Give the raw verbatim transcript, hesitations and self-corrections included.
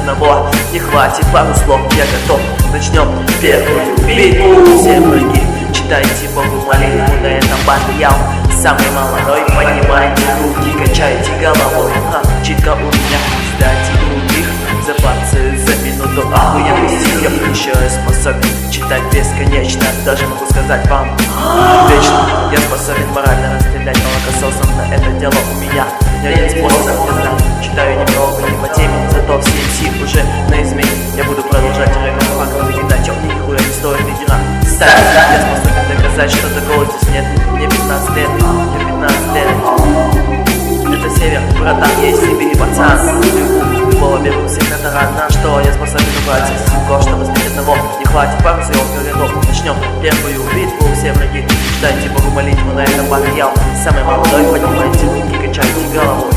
одного не хватит пару слов, я готов. Начнем первую битву. Все враги, читайте Богу молитву на этом батл. Самый молодой, поднимайте руки, качайте головой. Ха, читка у меня, кстати, других взорваться за минуту. Охуенный стих, еще я способен читать бесконечно. Даже могу сказать вам вечно. Я способен морально расстрелять молокососом, на это дело у меня не один способ, я знаю. Читаю немного, не по теме, зато все эм си уже на измене. Я буду продолжать рэп, фактом выкидать, он нихуя не стоит лидера. Кстати, я способен доказать, что такого здесь нет. Мне пятнадцать лет, мне пятнадцать лет. Это север, братан, есть себе и пацан. Любого беру всех на таран. На что я способен убрать из силков, чтобы сбить одного. Не хватит пару своего городов. Начнем первую битву, все враги. Читайте Богу молитву на этом батл. Самый молодой, поднимайте руки, качайте голову.